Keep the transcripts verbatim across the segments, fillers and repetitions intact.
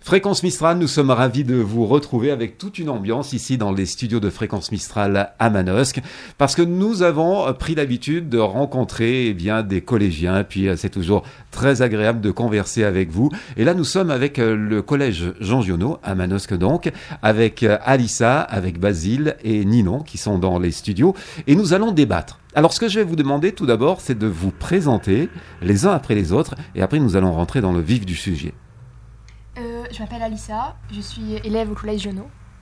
Fréquence Mistral, nous sommes ravis de vous retrouver avec toute une ambiance ici dans les studios de Fréquence Mistral à Manosque, parce que nous avons pris l'habitude de rencontrer eh bien, des collégiens, puis c'est toujours très agréable de converser avec vous. Et là, nous sommes avec le collège Jean Giono à Manosque donc, avec Alissa, avec Basile et Ninon qui sont dans les studios, et nous allons débattre. Alors, ce que je vais vous demander tout d'abord, c'est de vous présenter les uns après les autres, et après nous allons rentrer dans le vif du sujet. Euh, je m'appelle Alissa, je suis élève au collège Giono.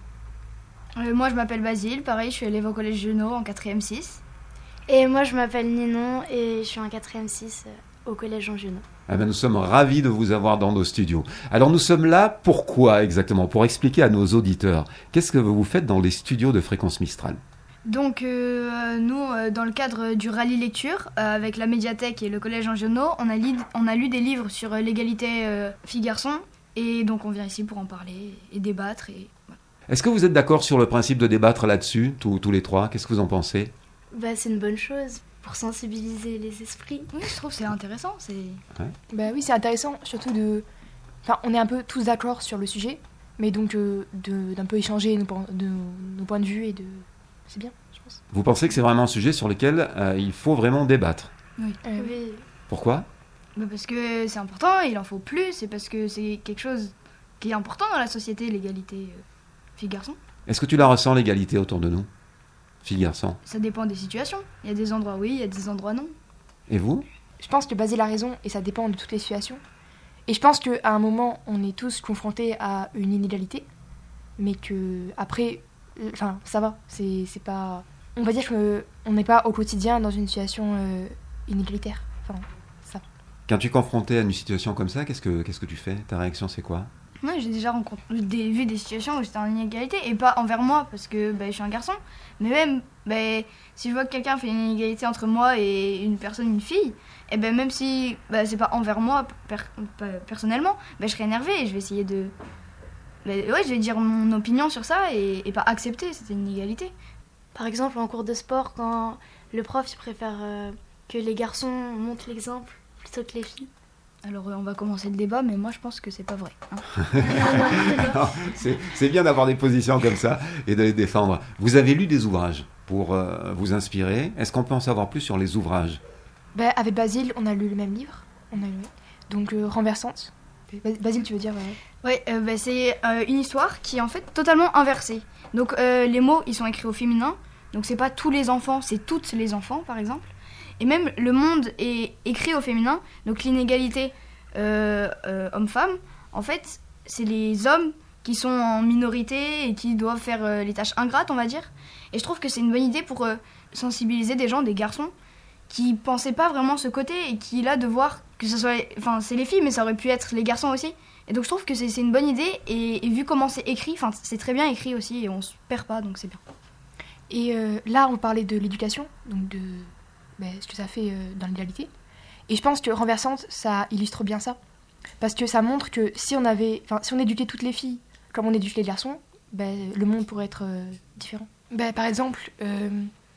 Euh, moi je m'appelle Basile, pareil je suis élève au collège Giono en quatrième six. Et moi je m'appelle Ninon et je suis en quatrième six au collège Jean Giono. Ah ben, nous sommes ravis de vous avoir dans nos studios. Alors nous sommes là, pourquoi exactement? Pour expliquer à nos auditeurs, qu'est-ce que vous faites dans les studios de Fréquence Mistral? Donc euh, nous, euh, dans le cadre du rallye lecture, euh, avec la médiathèque et le collège Jean Giono, on a, li- on a lu des livres sur euh, l'égalité euh, filles-garçons. Et donc on vient ici pour en parler et débattre. Et voilà. Est-ce que vous êtes d'accord sur le principe de débattre là-dessus, tous, tous les trois? Qu'est-ce que vous en pensez? Bah, c'est une bonne chose pour sensibiliser les esprits. Oui, je trouve que c'est intéressant. C'est... Ouais. Bah oui, c'est intéressant, surtout de... Enfin, on est un peu tous d'accord sur le sujet, mais donc euh, de, d'un peu échanger nos, de, nos points de vue et de... C'est bien, je pense. Vous pensez que c'est vraiment un sujet sur lequel euh, il faut vraiment débattre? Oui. Euh, oui. Pourquoi? Bah parce que c'est important, il en faut plus, et parce que c'est quelque chose qui est important dans la société, l'égalité euh, filles-garçons. Est-ce que tu la ressens, l'égalité autour de nous, filles-garçons? Ça dépend des situations. Il y a des endroits oui, il y a des endroits non. Et vous? Je pense que Basile a raison, et ça dépend de toutes les situations. Et je pense qu'à un moment, on est tous confrontés à une inégalité, mais que après, enfin, ça va, c'est, c'est pas... On va dire qu'on n'est pas au quotidien dans une situation euh, inégalitaire. Enfin, ça. Quand tu es confronté à une situation comme ça, qu'est-ce que, qu'est-ce que tu fais? Ta réaction, c'est quoi? Moi, j'ai déjà rencontré, des, vu des situations où j'étais en inégalité, et pas envers moi, parce que bah, je suis un garçon, mais même bah, si je vois que quelqu'un fait une inégalité entre moi et une personne, une fille, et ben même si bah, c'est pas envers moi per, per, personnellement, bah, je serai énervée et je vais essayer de... Bah, ouais, je vais dire mon opinion sur ça et, et pas accepter cette inégalité. Par exemple, en cours de sport, quand le prof il préfère euh, que les garçons montrent l'exemple plutôt que les filles. Alors, euh, on va commencer le débat, mais moi, je pense que c'est pas vrai. Hein. Non, c'est, c'est bien d'avoir des positions comme ça et de les défendre. Vous avez lu des ouvrages pour euh, vous inspirer. Est-ce qu'on peut en savoir plus sur les ouvrages? Bah, avec Basile, on a lu le même livre. On a lu... Donc, euh, Renversante. Basile, tu veux dire... Oui, euh, bah, c'est euh, une histoire qui est en fait totalement inversée. Donc, euh, les mots, ils sont écrits au féminin. Donc, c'est pas tous les enfants, c'est toutes les enfants, par exemple. Et même le monde est écrit au féminin, donc l'inégalité euh, euh, homme-femme, en fait, c'est les hommes qui sont en minorité et qui doivent faire euh, les tâches ingrates, on va dire. Et je trouve que c'est une bonne idée pour euh, sensibiliser des gens, des garçons, qui pensaient pas vraiment ce côté et qui, là, de voir que ce soit... Enfin, c'est les filles, mais ça aurait pu être les garçons aussi. Et donc je trouve que c'est, c'est une bonne idée, et, et vu comment c'est écrit, enfin, c'est très bien écrit aussi, et on se perd pas, donc c'est bien. Et euh, là, on parlait de l'éducation, donc de... Ben, ce que ça fait euh, dans l'égalité. Et je pense que Renversante, ça illustre bien ça. Parce que ça montre que si on avait, enfin, si on éduquait toutes les filles comme on éduque les garçons, ben, le monde pourrait être euh, différent. Ben, par exemple, euh,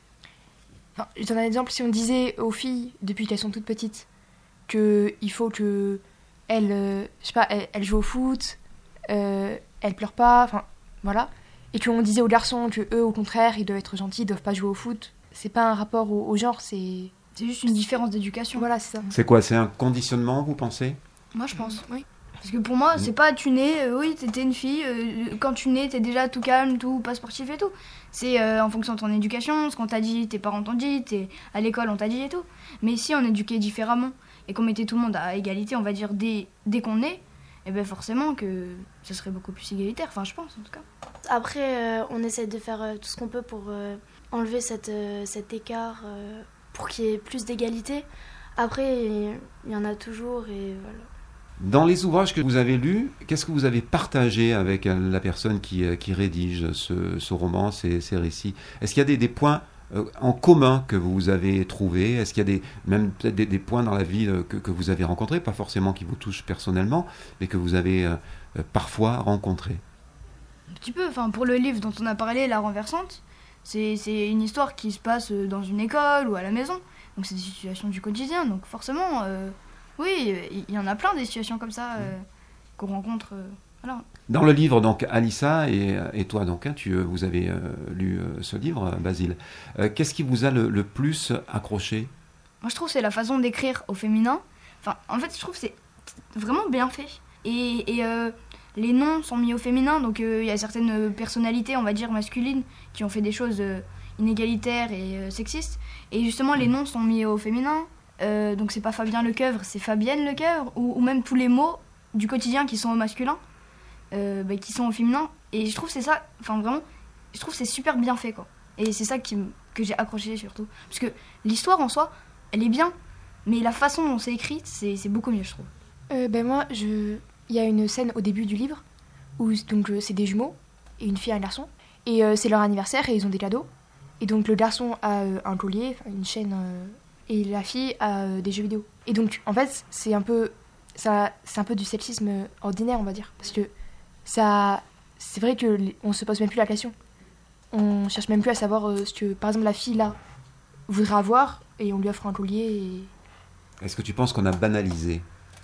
enfin, je donne un exemple, si on disait aux filles, depuis qu'elles sont toutes petites, qu'il faut que elles, euh, je sais pas, elles, elles jouent au foot, euh, elles pleurent pas, enfin, voilà. Et qu'on disait aux garçons que eux, au contraire, ils doivent être gentils, ils doivent pas jouer au foot. C'est pas un rapport au, au genre, c'est... C'est juste une différence d'éducation. Voilà, c'est ça. C'est quoi? C'est un conditionnement, vous pensez? Moi, je pense, oui. Parce que pour moi, c'est pas tu nais, euh, oui, t'étais une fille, euh, quand tu nais, t'es déjà tout calme, tout pas sportif et tout. C'est euh, en fonction de ton éducation, ce qu'on t'a dit, tes parents t'ont dit, t'es à l'école on t'a dit et tout. Mais si on éduquait différemment et qu'on mettait tout le monde à égalité, on va dire, dès, dès qu'on naît, et bien forcément que ce serait beaucoup plus égalitaire, enfin je pense en tout cas. Après, euh, on essaie de faire euh, tout ce qu'on peut pour euh, enlever cette, euh, cet écart, euh, pour qu'il y ait plus d'égalité. Après, il y en a toujours et voilà. Dans les ouvrages que vous avez lus, qu'est-ce que vous avez partagé avec la personne qui, qui rédige ce, ce roman, ces, ces récits? Est-ce qu'il y a des, des points euh, en commun que vous avez trouvés? Est-ce qu'il y a des, même peut-être des, des points dans la vie euh, que, que vous avez rencontrés, pas forcément qui vous touchent personnellement, mais que vous avez euh, euh, parfois rencontrés? Un petit peu, enfin pour le livre dont on a parlé, La Renversante, c'est, c'est une histoire qui se passe dans une école ou à la maison. Donc c'est des situations du quotidien, donc forcément... Euh, Oui, il y en a plein des situations comme ça euh, qu'on rencontre euh, Voilà. Dans le livre, donc, Alissa et, et toi, donc, hein, tu, vous avez euh, lu euh, ce livre, Basile. Euh, qu'est-ce qui vous a le, le plus accroché ? Moi, je trouve que c'est la façon d'écrire au féminin. Enfin, en fait, je trouve que c'est vraiment bien fait. Et, et euh, les noms sont mis au féminin, donc il euh, y a certaines personnalités, on va dire, masculines, qui ont fait des choses euh, inégalitaires et euh, sexistes. Et justement, les noms sont mis au féminin. Euh, donc c'est pas Fabien Lecoeuvre, c'est Fabienne Lecoeuvre. Ou, ou même tous les mots du quotidien qui sont au masculin, euh, bah, qui sont au féminin. Et je trouve que c'est ça, enfin vraiment, je trouve que c'est super bien fait, quoi. Et c'est ça qui, que j'ai accroché surtout. Parce que l'histoire en soi, elle est bien, mais la façon dont c'est écrit, c'est, c'est beaucoup mieux, je trouve. Euh, ben moi, je... il y a une scène au début du livre où donc, euh, c'est des jumeaux, et une fille et un garçon. Et euh, c'est leur anniversaire et ils ont des cadeaux. Et donc le garçon a euh, un collier, une chaîne, euh, et la fille a euh, des jeux vidéo. Et donc en fait, c'est un peu, ça, c'est un peu du sexisme ordinaire, on va dire. Parce que ça, c'est vrai qu'on se pose même plus la question. On cherche même plus à savoir euh, ce que, par exemple, la fille là voudrait avoir, et on lui offre un collier. Et... Est-ce que tu penses qu'on a banalisé ?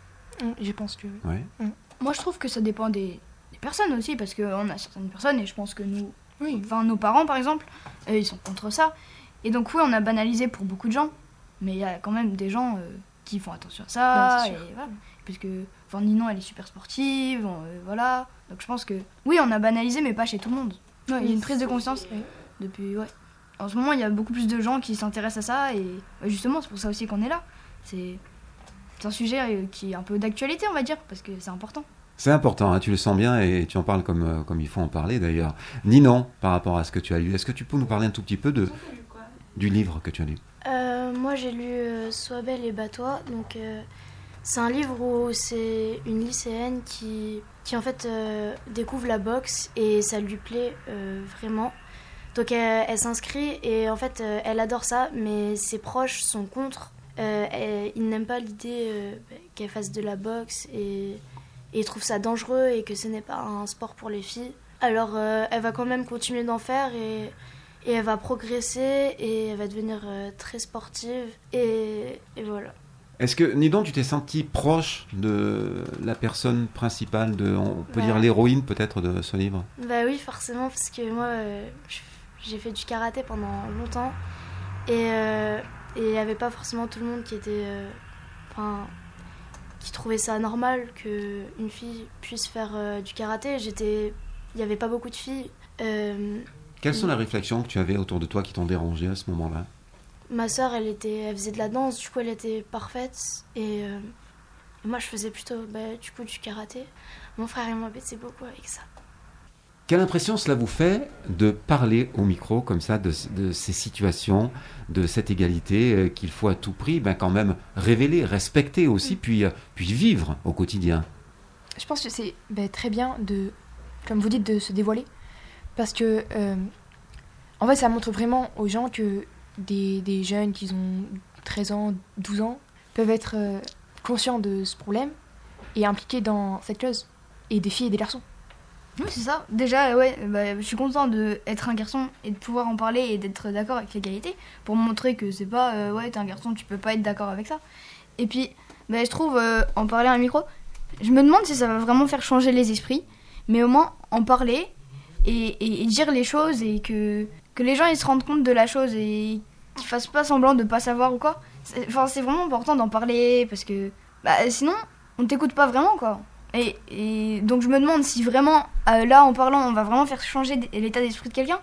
Je pense que... Ouais. Mm. Moi, je trouve que ça dépend des, des personnes aussi, parce qu'on a certaines personnes, et je pense que nous, Oui. enfin nos parents par exemple, euh, ils sont contre ça. Et donc oui, on a banalisé pour beaucoup de gens, mais il y a quand même des gens euh, qui font attention à ça. Ouais, c'est et sûr. voilà. Puisque enfin, Ninon, elle est super sportive, euh, voilà. Donc je pense que oui, on a banalisé, mais pas chez tout le monde. Ouais, il y a une prise de conscience Oui. depuis, ouais. En ce moment, il y a beaucoup plus de gens qui s'intéressent à ça, et ouais, justement, c'est pour ça aussi qu'on est là. C'est, c'est un sujet euh, qui est un peu d'actualité, on va dire, parce que c'est important. C'est important, hein, tu le sens bien et tu en parles comme, euh, comme il faut en parler d'ailleurs. Ninon, par rapport à ce que tu as lu, est-ce que tu peux nous parler un tout petit peu de, du livre que tu as lu ? Euh, moi j'ai lu euh, Sois belle et bats-toi. Donc euh, c'est un livre où c'est une lycéenne qui, qui en fait euh, découvre la boxe et ça lui plaît euh, vraiment. Donc elle, elle s'inscrit et en fait euh, elle adore ça, mais ses proches sont contre. Euh, elle- ils n'aiment pas l'idée euh, qu'elle fasse de la boxe et, et ils trouvent ça dangereux et que ce n'est pas un sport pour les filles. Alors euh, elle va quand même continuer d'en faire et, et elle va progresser et elle va devenir euh, très sportive et, et voilà. Est-ce que, Ninon, tu t'es sentie proche de la personne principale, de, on peut Ouais. dire l'héroïne peut-être de ce livre ? Bah oui, forcément, parce que moi, euh, j'ai fait du karaté pendant longtemps et euh, et il n'y avait pas forcément tout le monde qui était, euh, enfin, qui trouvait ça normal qu'une fille puisse faire euh, du karaté. J'étais, il n'y avait pas beaucoup de filles. Euh, Quelles sont les réflexions que tu avais autour de toi qui t'ont dérangé à ce moment-là ? ma sœur, elle était, elle faisait de la danse, du coup, elle était parfaite et, euh, et moi, je faisais plutôt, bah, du coup, du karaté. Mon frère, il m'embêtait beaucoup avec ça. Quelle impression cela vous fait de parler au micro comme ça de, de ces situations, de cette égalité euh, qu'il faut à tout prix ben, quand même révéler, respecter aussi, puis, euh, puis vivre au quotidien ? Je pense que c'est ben, très bien de, comme vous dites, de se dévoiler. Parce que, euh, en fait, ça montre vraiment aux gens que des, des jeunes qui ont treize ans, douze ans, peuvent être euh, conscients de ce problème et impliqués dans cette cause. Et des filles et des garçons. Oui, c'est ça. Déjà, ouais, bah, je suis content d'être un garçon et de pouvoir en parler et d'être d'accord avec l'égalité pour montrer que c'est pas, euh, ouais, t'es un garçon, tu peux pas être d'accord avec ça. Et puis, bah, je trouve, euh, en parler à un micro, je me demande si ça va vraiment faire changer les esprits, mais au moins en parler et, et, et dire les choses et que, que les gens ils se rendent compte de la chose et qu'ils fassent pas semblant de pas savoir ou quoi. C'est, enfin, c'est vraiment important d'en parler parce que bah, sinon, on t'écoute pas vraiment, quoi. Et, et donc je me demande si vraiment, euh, là en parlant, on va vraiment faire changer d- l'état d'esprit de quelqu'un.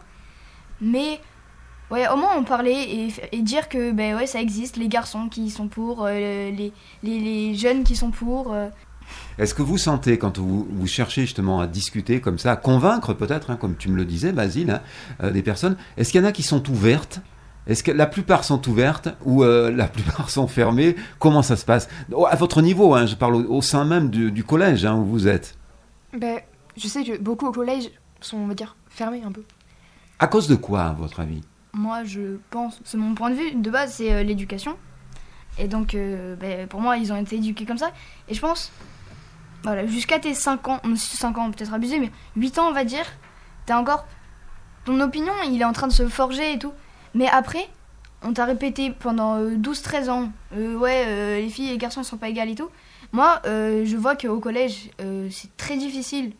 Mais ouais, au moins en parler et, f- et dire que ben ouais, ça existe, les garçons qui sont pour, euh, les, les, les jeunes qui sont pour. euh. Est-ce que vous sentez, quand vous, vous cherchez justement à discuter comme ça, à convaincre peut-être, hein, comme tu me le disais, Basile, hein, euh, des personnes, est-ce qu'il y en a qui sont ouvertes ? Est-ce que la plupart sont ouvertes ou euh, la plupart sont fermées ? Comment ça se passe ? Oh, à votre niveau, hein, je parle au, au sein même du, du collège hein, où vous êtes. Ben, je sais que beaucoup au collège sont, on va dire, fermés un peu. À cause de quoi, à votre avis ? Moi je pense, c'est mon point de vue, de base c'est euh, l'éducation. Et donc euh, ben, pour moi ils ont été éduqués comme ça. Et je pense, voilà, jusqu'à tes cinq ans, cinq ans peut-être abusé, mais huit ans on va dire, t'as encore, ton opinion il est en train de se forger et tout. Mais après, on t'a répété pendant euh, douze treize ans, euh, ouais, euh, les filles et les garçons ne sont pas égales et tout. Moi, euh, je vois qu'au collège, euh, c'est très difficile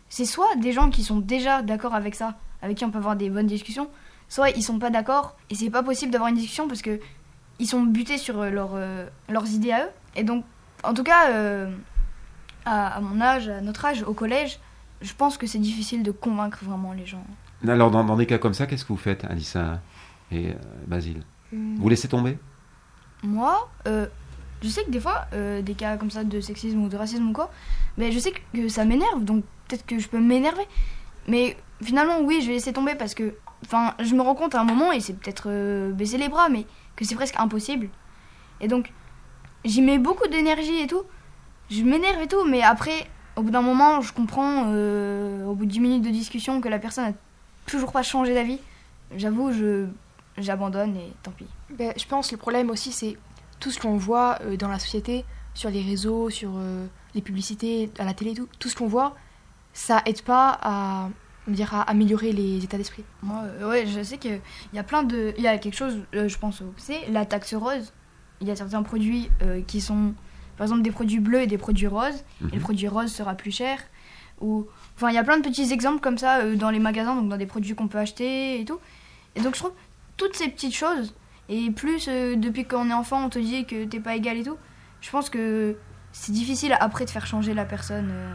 c'est soit des gens qui sont déjà d'accord avec ça, avec qui on peut avoir des bonnes discussions, soit ils sont pas d'accord et c'est pas possible d'avoir une discussion parce que ils sont butés sur leur, euh, leurs idées à eux. Et donc, en tout cas, euh, à, à mon âge, à notre âge, au collège, je pense que c'est difficile de convaincre vraiment les gens. Alors, dans, dans des cas comme ça, qu'est-ce que vous faites, Alissa et euh, Basile? Hum, Vous laissez tomber? Moi, euh, je sais que des fois, euh, des cas comme ça de sexisme ou de racisme ou quoi, mais je sais que ça m'énerve, donc peut-être que je peux m'énerver. Mais finalement, oui, je vais laisser tomber parce que, enfin, je me rends compte à un moment, et c'est peut-être euh, baisser les bras, mais que c'est presque impossible. Et donc, j'y mets beaucoup d'énergie et tout. Je m'énerve et tout, mais après, au bout d'un moment, je comprends, euh, au bout de dix minutes de discussion, que la personne n'a toujours pas changé d'avis. J'avoue, je, j'abandonne et tant pis. ben, je pense que le problème aussi, c'est tout ce qu'on voit euh, dans la société, sur les réseaux, sur euh, les publicités, à la télé, tout, tout ce qu'on voit, ça aide pas à, on dirait, à améliorer les états d'esprit. Moi, euh, ouais, je sais qu'il y a plein de... Il y a quelque chose, euh, je pense, c'est la taxe rose. Il y a certains produits euh, qui sont, par exemple, des produits bleus et des produits roses. Mhm. Et le produit rose sera plus cher. Ou... Enfin, il y a plein de petits exemples comme ça euh, dans les magasins, donc dans des produits qu'on peut acheter et tout. Et donc, je trouve toutes ces petites choses, et plus euh, depuis qu'on est enfant, on te dit que t'es pas égal et tout, je pense que c'est difficile après de faire changer la personne. euh.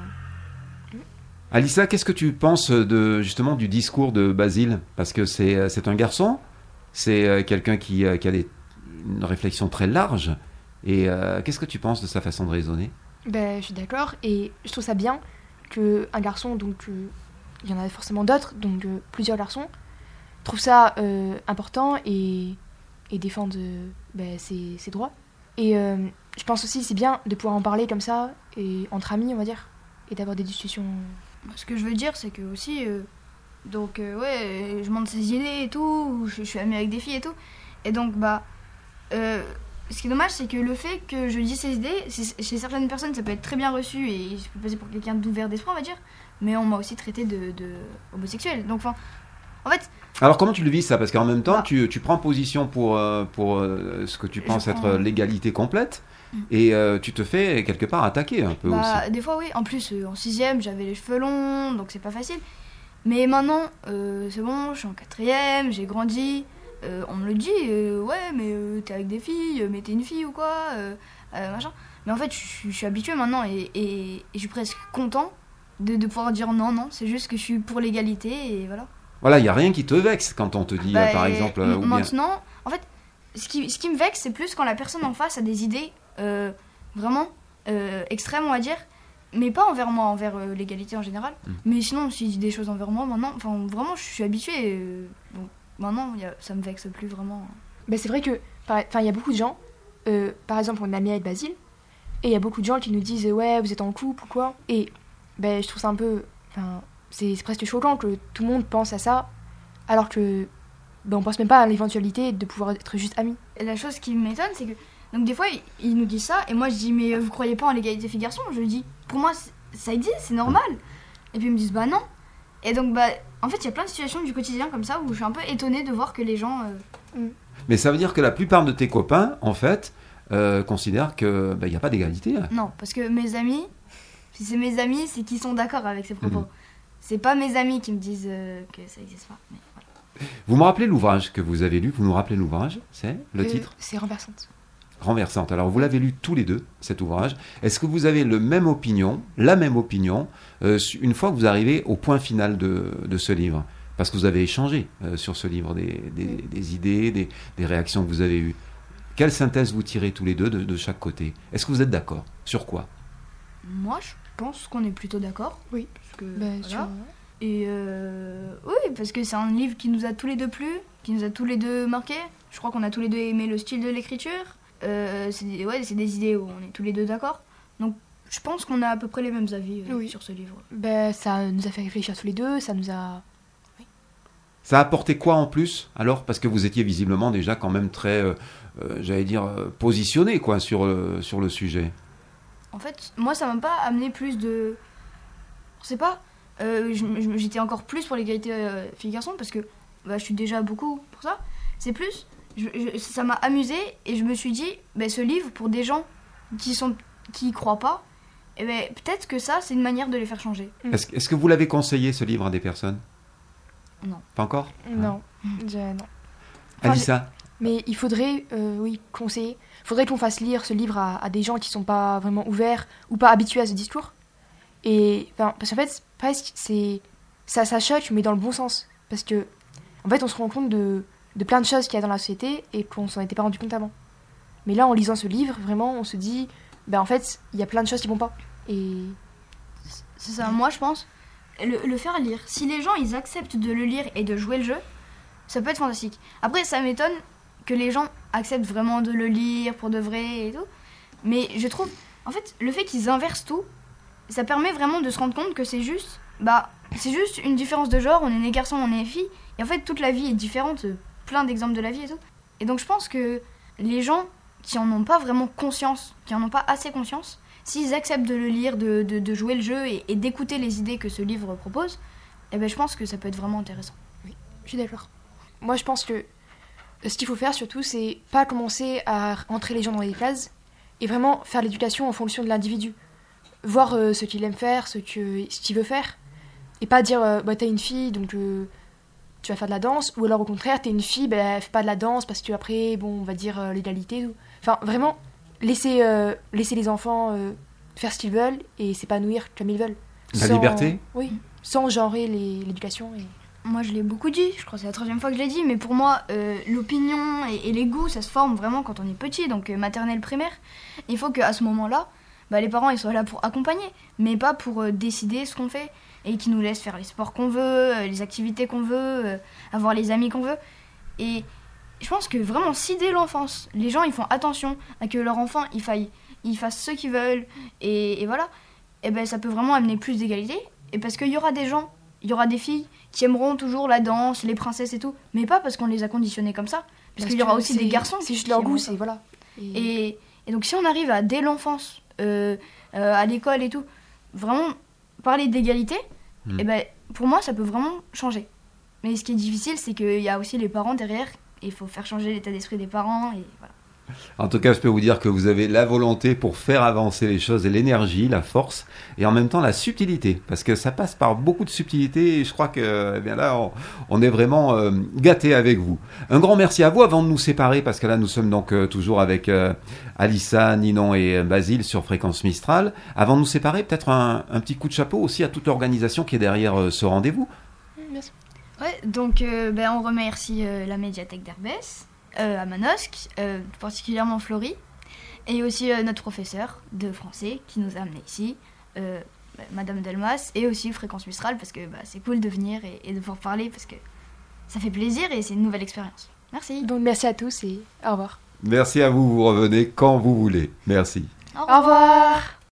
Alissa, qu'est-ce que tu penses de, justement du discours de Basile? Parce que c'est, c'est un garçon, c'est euh, quelqu'un qui, euh, qui a des, une réflexion très large. Et euh, qu'est-ce que tu penses de sa façon de raisonner? Ben, je suis d'accord, et je trouve ça bien qu'un garçon, donc euh, il y en a forcément d'autres, donc euh, plusieurs garçons, trouvent ça euh, important et, et défendent euh, ben, ses, ses droits. Et euh, je pense aussi que c'est bien de pouvoir en parler comme ça, et entre amis, on va dire, et d'avoir des discussions. Ce que je veux dire, c'est que aussi, euh, donc euh, ouais, je montre ses idées et tout, je, je suis amie avec des filles et tout, et donc bah, euh, ce qui est dommage, c'est que le fait que je dise ces idées, c'est- chez certaines personnes, ça peut être très bien reçu et je peux passer pour quelqu'un d'ouvert d'esprit, on va dire, mais on m'a aussi traité de, de homosexuel. Donc enfin, en fait, Alors comment tu le vis ça? Parce qu'en même temps, Bah. tu, tu prends position pour, euh, pour euh, ce que tu Je penses être prends- l'égalité complète, Mm. et euh, tu te fais quelque part attaquer un peu bah, aussi. des fois oui. En plus, euh, en sixième, j'avais les cheveux longs, donc c'est pas facile. Mais maintenant, euh, c'est bon, je suis en quatrième, j'ai grandi. euh, on me le dit, euh, ouais, mais euh, t'es avec des filles, mais t'es une fille ou quoi, euh, euh, machin. Mais en fait, je suis- je suis habituée maintenant et, et- et je suis presque content de, de pouvoir dire non, non. C'est juste que je suis pour l'égalité et voilà. Voilà, il n'y a rien qui te vexe quand on te dit, Bah, euh, par et exemple, m- euh, ou bien... maintenant, en fait, ce qui, ce qui me vexe, c'est plus quand la personne en face a des idées euh, vraiment euh, extrêmes, on va dire, mais pas envers moi, envers euh, l'égalité en général. Mm. Mais sinon, s'il dit des choses envers moi, maintenant, enfin, vraiment, je suis habituée. euh, donc maintenant, y a- ça me vexe plus vraiment. Ben, c'est vrai que, par- enfin, il y a beaucoup de gens, euh, par exemple, on est amis avec Basile, et il y a beaucoup de gens qui nous disent, ouais, vous êtes en couple ou quoi. Et ben, je trouve ça un peu, enfin, c'est c'est presque choquant que tout le monde pense à ça, alors que, ben, on pense même pas à l'éventualité de pouvoir être juste amis. Et la chose qui m'étonne, c'est que, donc des fois, ils, ils nous disent ça, et moi je dis, mais euh, vous croyez pas en l'égalité filles-garçons? Je dis, pour moi, c'est- ça existe, c'est normal. Et puis ils me disent, bah non. Et donc, bah, en fait, il y a plein de situations du quotidien comme ça où je suis un peu étonnée de voir que les gens. euh, Mais ça veut dire que la plupart de tes copains, en fait, euh, considèrent qu'il n'y a pas d'égalité. hein. Non, parce que mes amis, si c'est mes amis, c'est qu'ils sont d'accord avec ces propos. Mhm. C'est pas mes amis qui me disent euh, que ça existe pas. Mais voilà. Vous me rappelez l'ouvrage que vous avez lu? Vous nous rappelez l'ouvrage? C'est le Euh, titre? C'est renversante. Renversante. Alors, vous l'avez lu tous les deux, cet ouvrage. Est-ce que vous avez le même opinion, la même opinion, euh, su- une fois que vous arrivez au point final de, de ce livre? Parce que vous avez échangé euh, sur ce livre des, des- des idées, des, des réactions que vous avez eues. Quelle synthèse vous tirez tous les deux de, de chaque côté? Est-ce que vous êtes d'accord? Sur quoi? Moi, je pense qu'on est plutôt d'accord. Oui. Parce que, Ben, voilà. sur- Et euh, oui, parce que c'est un livre qui nous a tous les deux plu, qui nous a tous les deux marqués. Je crois qu'on a tous les deux aimé le style de l'écriture. Euh, c'est des, ouais, c'est des idées où on est tous les deux d'accord. Donc je pense qu'on a à peu près les mêmes avis euh, Oui. sur ce livre. Ben, ça nous a fait réfléchir tous les deux, ça nous a... Ça a apporté quoi en plus, alors? Parce que vous étiez visiblement déjà quand même très, euh, euh, j'allais dire, euh, positionné quoi, sur, euh, sur le sujet. En fait, moi, ça m'a pas amené plus de... Je sais pas, euh, je- je- j'étais encore plus pour l'égalité euh, filles-garçons parce que bah, je suis déjà beaucoup pour ça. C'est plus, je- je- ça m'a amusé et je me suis dit, bah, ce livre, pour des gens qui sont qui y croient pas, et ben, peut-être que ça, c'est une manière de les faire changer. Est-ce, est-ce que vous l'avez conseillé, ce livre, à des personnes? Non. Pas encore? Non, déjà, non. Enfin, Alissa? Mais il faudrait, euh, oui, conseiller. Il faudrait qu'on fasse lire ce livre à, à des gens qui sont pas vraiment ouverts ou pas habitués à ce discours. Et enfin, parce qu'en fait, presque, c'est ça, ça choque, mais dans le bon sens. Parce que, en fait, on se rend compte de, de plein de choses qu'il y a dans la société et qu'on s'en était pas rendu compte avant. Mais là, en lisant ce livre, vraiment, on se dit, ben en fait, il y a plein de choses qui vont pas. Et C'est ça, moi je pense, le, le faire lire. Si les gens ils acceptent de le lire et de jouer le jeu, ça peut être fantastique. Après, ça m'étonne que les gens acceptent vraiment de le lire pour de vrai et tout. Mais je trouve, en fait, le fait qu'ils inversent tout, ça permet vraiment de se rendre compte que c'est juste, bah, c'est juste une différence de genre, on est né garçon, on est né fille, et en fait toute la vie est différente, plein d'exemples de la vie et tout. Et donc je pense que les gens qui en ont pas vraiment conscience, qui en ont pas assez conscience, s'ils acceptent de le lire, de, de, de jouer le jeu et, et d'écouter les idées que ce livre propose, eh ben je pense que ça peut être vraiment intéressant. oui, je suis d'accord. Moi, je pense que ce qu'il faut faire surtout, c'est pas commencer à rentrer les gens dans les cases et vraiment faire l'éducation en fonction de l'individu. Voir euh, ce qu'il aime faire, ce, que, ce qu'il veut faire. Et pas dire, euh, bah, t'es une fille, donc euh, tu vas faire de la danse. Ou alors au contraire, t'es une fille, bah, fais pas de la danse parce que après, bon, on va dire euh, l'égalité. Tout. Enfin, vraiment, laisser, euh, laisser les enfants euh, faire ce qu'ils veulent et s'épanouir comme ils veulent. La liberté? Oui, sans genrer les, l'éducation. Et... Moi je l'ai beaucoup dit, je crois que c'est la troisième fois que je l'ai dit, mais pour moi, euh, l'opinion et, et les goûts, ça se forme vraiment quand on est petit, donc euh, maternelle, primaire. Il faut qu'à ce moment-là, bah, les parents ils soient là pour accompagner, mais pas pour euh, décider ce qu'on fait, et qu'ils nous laissent faire les sports qu'on veut, euh, les activités qu'on veut, euh, avoir les amis qu'on veut. Et je pense que vraiment, si dès l'enfance, les gens ils font attention à que leur enfant il faille, ils fassent ce qu'ils veulent, et, et voilà, et ben ça peut vraiment amener plus d'égalité, et parce qu'il y aura des gens, il y aura des filles qui aimeront toujours la danse, les princesses et tout, mais pas parce qu'on les a conditionnés comme ça, parce, parce qu'il y aura aussi des garçons. C'est juste qui leur aimeront goût, ça. c'est voilà. Et... Et, et donc si on arrive à, dès l'enfance, euh, euh, à l'école et tout, vraiment parler d'égalité, Mmh. et ben, pour moi ça peut vraiment changer. Mais ce qui est difficile, c'est qu'il y a aussi les parents derrière, et il faut faire changer l'état d'esprit des parents, et voilà. En tout cas, je peux vous dire que vous avez la volonté pour faire avancer les choses et l'énergie, la force et en même temps la subtilité, parce que ça passe par beaucoup de subtilité et je crois que eh bien là, on, on est vraiment euh, gâtés avec vous. Un grand merci à vous avant de nous séparer, parce que là, nous sommes donc euh, toujours avec euh, Alissa, Ninon et euh, Basile sur Fréquence Mistral. Avant de nous séparer, peut-être un, un petit coup de chapeau aussi à toute l'organisation qui est derrière euh, ce rendez-vous. Merci. Ouais, donc euh, ben, on remercie euh, la médiathèque d'Herbès, euh, à Manosque, euh, particulièrement Florie, et aussi euh, notre professeur de français qui nous a amenés ici, euh, bah, Madame Delmas, et aussi Fréquence Mistral, parce que bah, c'est cool de venir et, et de pouvoir parler, parce que ça fait plaisir et c'est une nouvelle expérience. Merci. Donc merci à tous et au revoir. Merci à vous, vous revenez quand vous voulez. Merci. Au Au revoir.